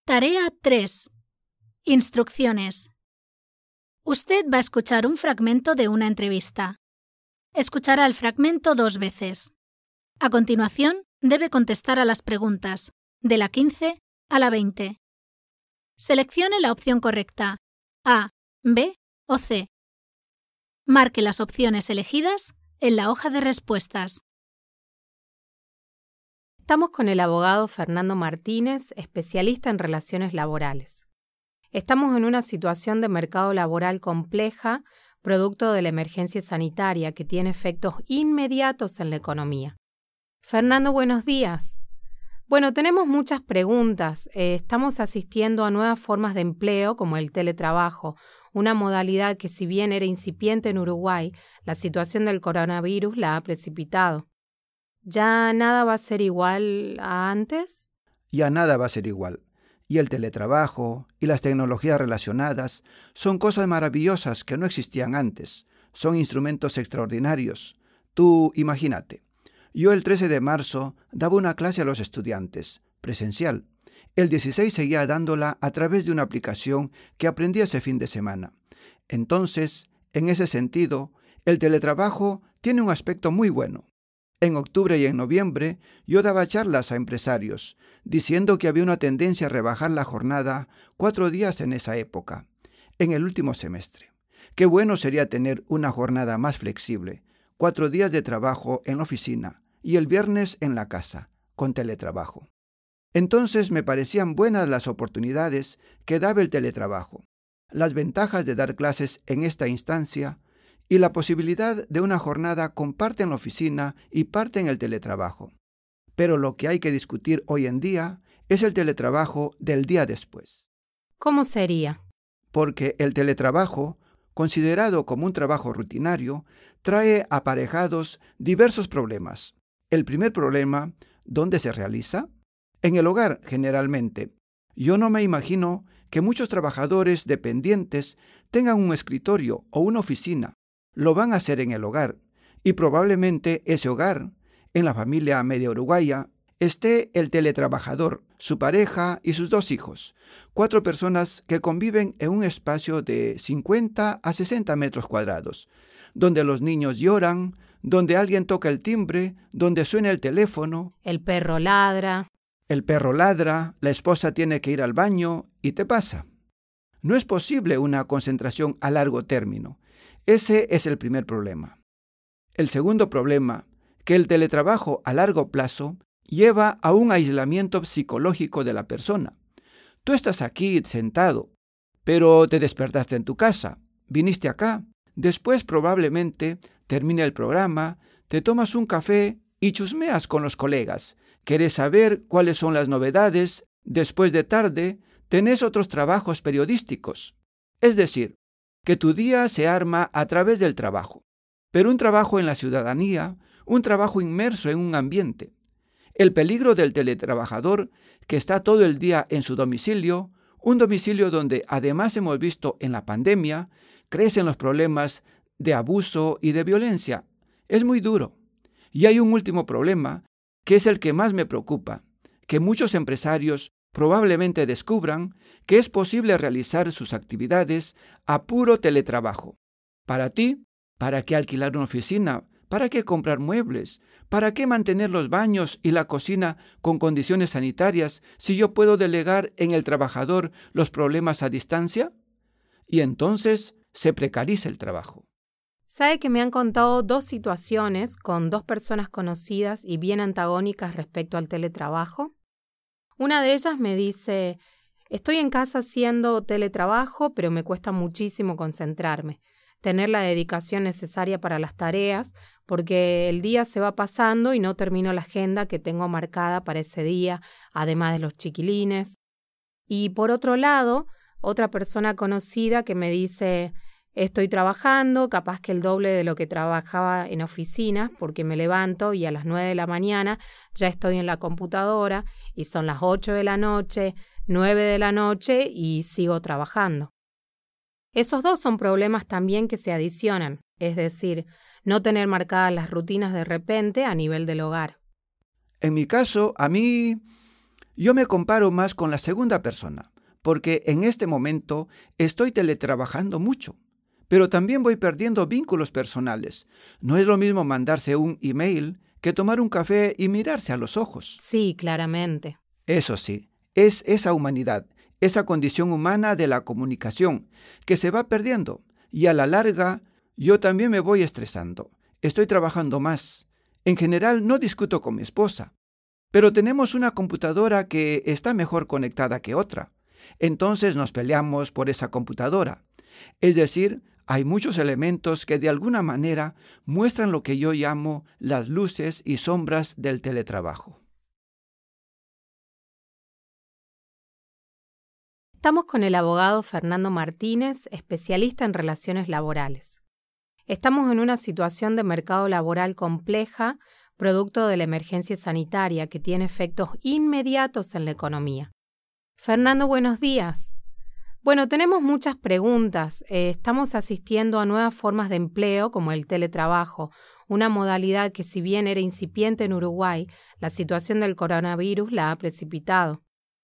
Tarea 3. Instrucciones. Usted va a escuchar un fragmento de una entrevista. Escuchará el fragmento 2 veces. A continuación, debe contestar a las preguntas, de la 15 a la 20. Seleccione la opción correcta, A, B o C. Marque las opciones elegidas en la hoja de respuestas. Estamos con el abogado Fernando Martínez, especialista en relaciones laborales. Estamos en una situación de mercado laboral compleja, producto de la emergencia sanitaria que tiene efectos inmediatos en la economía. Fernando, buenos días. Bueno, tenemos muchas preguntas. Estamos asistiendo a nuevas formas de empleo como el teletrabajo, una modalidad que si bien era incipiente en Uruguay, la situación del coronavirus la ha precipitado. ¿Ya nada va a ser igual a antes? Ya nada va a ser igual. Y el teletrabajo y las tecnologías relacionadas son cosas maravillosas que no existían antes. Son instrumentos extraordinarios. Tú imagínate. Yo el 13 de marzo daba una clase a los estudiantes, presencial. El 16 seguía dándola a través de una aplicación que aprendí ese fin de semana. Entonces, en ese sentido, el teletrabajo tiene un aspecto muy bueno. En octubre y en noviembre yo daba charlas a empresarios, diciendo que había una tendencia a rebajar la jornada 4 días en esa época, en el último semestre. Qué bueno sería tener una jornada más flexible, 4 días de trabajo en la oficina y el viernes en la casa, con teletrabajo. Entonces me parecían buenas las oportunidades que daba el teletrabajo, las ventajas de dar clases en esta instancia y la posibilidad de una jornada con parte en la oficina y parte en el teletrabajo. Pero lo que hay que discutir hoy en día es el teletrabajo del día después. ¿Cómo sería? Porque el teletrabajo, considerado como un trabajo rutinario, trae aparejados diversos problemas. El primer problema, ¿dónde se realiza? En el hogar, generalmente. Yo no me imagino que muchos trabajadores dependientes tengan un escritorio o una oficina. Lo van a hacer en el hogar, y probablemente ese hogar, en la familia media uruguaya, esté el teletrabajador, su pareja y sus 2 hijos, 4 personas que conviven en un espacio de 50 a 60 metros cuadrados, donde los niños lloran, donde alguien toca el timbre, donde suena el teléfono. El perro ladra, la esposa tiene que ir al baño y te pasa. No es posible una concentración a largo término. Ese es el primer problema. El segundo problema, que el teletrabajo a largo plazo lleva a un aislamiento psicológico de la persona. Tú estás aquí sentado, pero te despertaste en tu casa, viniste acá, después probablemente termina el programa, te tomas un café y chusmeas con los colegas. Querés saber cuáles son las novedades, después de tarde tenés otros trabajos periodísticos. Es decir, que tu día se arma a través del trabajo, pero un trabajo en la ciudadanía, un trabajo inmerso en un ambiente. El peligro del teletrabajador que está todo el día en su domicilio, un domicilio donde además hemos visto en la pandemia, crecen los problemas de abuso y de violencia. Es muy duro. Y hay un último problema, que es el que más me preocupa, que muchos empresarios probablemente descubran que es posible realizar sus actividades a puro teletrabajo. Para ti, ¿para qué alquilar una oficina? ¿Para qué comprar muebles? ¿Para qué mantener los baños y la cocina con condiciones sanitarias si yo puedo delegar en el trabajador los problemas a distancia? Y entonces se precariza el trabajo. ¿Sabe que me han contado 2 situaciones con 2 personas conocidas y bien antagónicas respecto al teletrabajo? Una de ellas me dice, estoy en casa haciendo teletrabajo, pero me cuesta muchísimo concentrarme, tener la dedicación necesaria para las tareas, porque el día se va pasando y no termino la agenda que tengo marcada para ese día, además de los chiquilines. Y por otro lado, otra persona conocida que me dice, estoy trabajando, capaz que el doble de lo que trabajaba en oficinas, porque me levanto y a las 9 de la mañana ya estoy en la computadora y son las 8 de la noche, 9 de la noche y sigo trabajando. Esos 2 son problemas también que se adicionan, es decir, no tener marcadas las rutinas de repente a nivel del hogar. En mi caso, a mí Yo me comparo más con la segunda persona, porque en este momento estoy teletrabajando mucho, pero también voy perdiendo vínculos personales. No es lo mismo mandarse un email que tomar un café y mirarse a los ojos. Sí, claramente. Eso sí, es esa humanidad, esa condición humana de la comunicación que se va perdiendo y a la larga yo también me voy estresando. Estoy trabajando más. En general no discuto con mi esposa, pero tenemos una computadora que está mejor conectada que otra. Entonces nos peleamos por esa computadora. Es decir, hay muchos elementos que de alguna manera muestran lo que yo llamo las luces y sombras del teletrabajo. Estamos con el abogado Fernando Martínez, especialista en relaciones laborales. Estamos en una situación de mercado laboral compleja, producto de la emergencia sanitaria que tiene efectos inmediatos en la economía. Fernando, buenos días. Bueno, tenemos muchas preguntas. Estamos asistiendo a nuevas formas de empleo como el teletrabajo, una modalidad que si bien era incipiente en Uruguay, la situación del coronavirus la ha precipitado.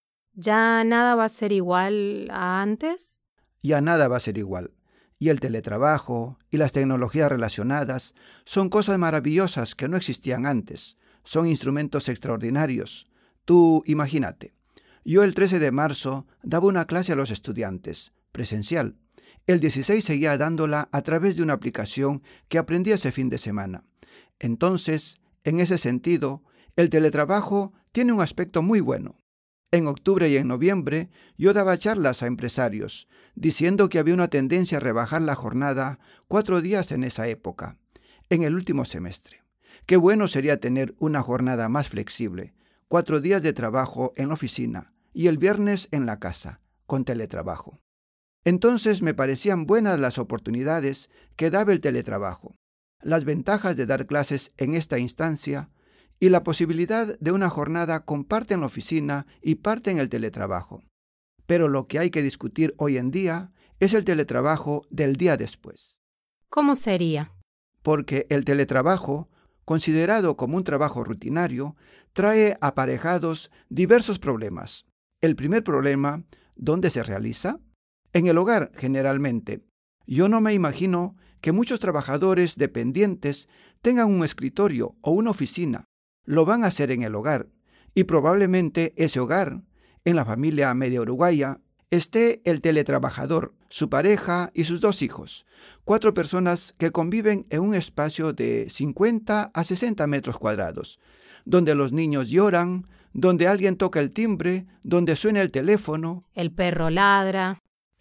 ¿Ya nada va a ser igual a antes? Ya nada va a ser igual. Y el teletrabajo y las tecnologías relacionadas son cosas maravillosas que no existían antes. Son instrumentos extraordinarios. Tú imagínate. Yo el 13 de marzo daba una clase a los estudiantes, presencial. El 16 seguía dándola a través de una aplicación que aprendí ese fin de semana. Entonces, en ese sentido, el teletrabajo tiene un aspecto muy bueno. En octubre y en noviembre yo daba charlas a empresarios, diciendo que había una tendencia a rebajar la jornada 4 días en esa época, en el último semestre. Qué bueno sería tener una jornada más flexible, 4 días de trabajo en la oficina y el viernes en la casa, con teletrabajo. Entonces me parecían buenas las oportunidades que daba el teletrabajo, las ventajas de dar clases en esta instancia y la posibilidad de una jornada con parte en la oficina y parte en el teletrabajo. Pero lo que hay que discutir hoy en día es el teletrabajo del día después. ¿Cómo sería? Porque el teletrabajo, considerado como un trabajo rutinario, trae aparejados diversos problemas. El primer problema, ¿dónde se realiza? En el hogar, generalmente. Yo no me imagino que muchos trabajadores dependientes tengan un escritorio o una oficina. Lo van a hacer en el hogar, y probablemente ese hogar, en la familia media uruguaya, esté el teletrabajador, su pareja y sus 2 hijos, 4 personas que conviven en un espacio de 50 a 60 metros cuadrados, donde los niños lloran, donde alguien toca el timbre, donde suena el teléfono, El perro ladra.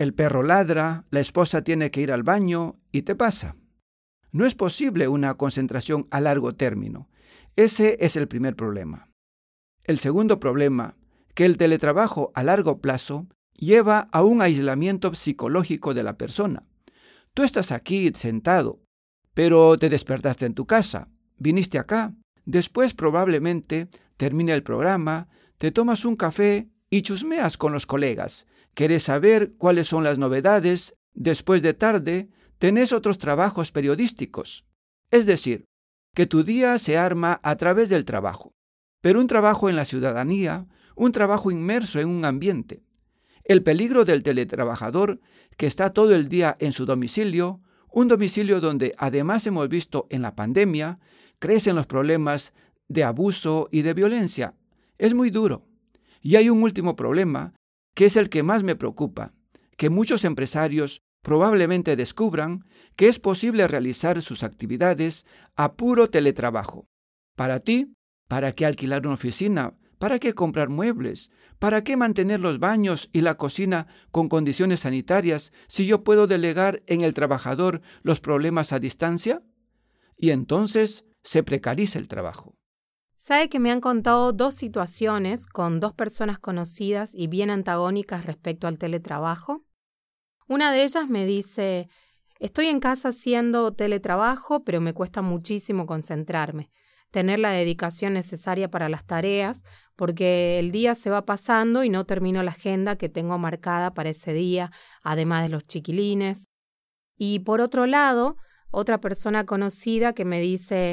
la esposa tiene que ir al baño y te pasa. No es posible una concentración a largo término. Ese es el primer problema. El segundo problema, que el teletrabajo a largo plazo lleva a un aislamiento psicológico de la persona. Tú estás aquí sentado, pero te despertaste en tu casa, viniste acá, después probablemente termina el programa, te tomas un café y chusmeas con los colegas. Quieres saber cuáles son las novedades, después de tarde tenés otros trabajos periodísticos. Es decir, que tu día se arma a través del trabajo, pero un trabajo en la ciudadanía, un trabajo inmerso en un ambiente. El peligro del teletrabajador que está todo el día en su domicilio, un domicilio donde además hemos visto en la pandemia, crecen los problemas de abuso y de violencia. Es muy duro. Y hay un último problema, que es el que más me preocupa, que muchos empresarios probablemente descubran que es posible realizar sus actividades a puro teletrabajo. Para ti, ¿para qué alquilar una oficina? ¿Para qué comprar muebles? ¿Para qué mantener los baños y la cocina con condiciones sanitarias si yo puedo delegar en el trabajador los problemas a distancia? Y entonces se precariza el trabajo. Sabe que me han contado 2 situaciones con 2 personas conocidas y bien antagónicas respecto al teletrabajo. Una de ellas me dice, estoy en casa haciendo teletrabajo, pero me cuesta muchísimo concentrarme, tener la dedicación necesaria para las tareas, porque el día se va pasando y no termino la agenda que tengo marcada para ese día, además de los chiquilines. Y por otro lado, otra persona conocida que me dice,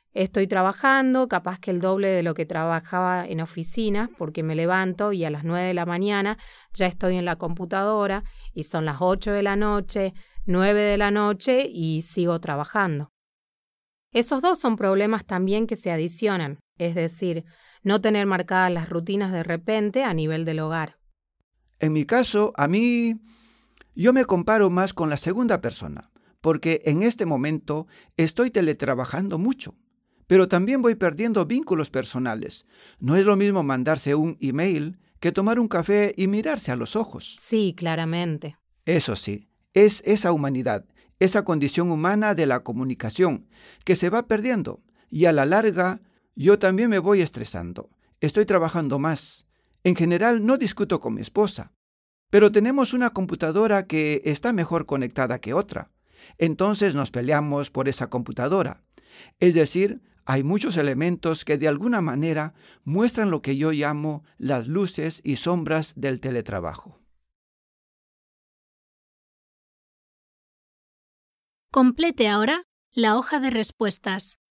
Estoy trabajando, capaz que el doble de lo que trabajaba en oficinas, porque me levanto y a las 9 de la mañana ya estoy en la computadora y son las 8 de la noche, 9 de la noche y sigo trabajando. Esos dos son problemas también que se adicionan, es decir, no tener marcadas las rutinas de repente a nivel del hogar. En mi caso, yo me comparo más con la segunda persona, porque en este momento estoy teletrabajando mucho, pero también voy perdiendo vínculos personales. No es lo mismo mandarse un email que tomar un café y mirarse a los ojos. Sí, claramente. Eso sí, es esa humanidad, esa condición humana de la comunicación que se va perdiendo y a la larga yo también me voy estresando. Estoy trabajando más. En general no discuto con mi esposa, pero tenemos una computadora que está mejor conectada que otra. Entonces nos peleamos por esa computadora. Es decir, hay muchos elementos que de alguna manera muestran lo que yo llamo las luces y sombras del teletrabajo. Complete ahora la hoja de respuestas.